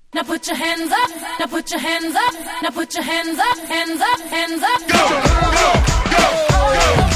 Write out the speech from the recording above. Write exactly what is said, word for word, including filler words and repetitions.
Now put your hands up, now put your hands up, now put your hands up, hands up, hands up. Go, go, go, go.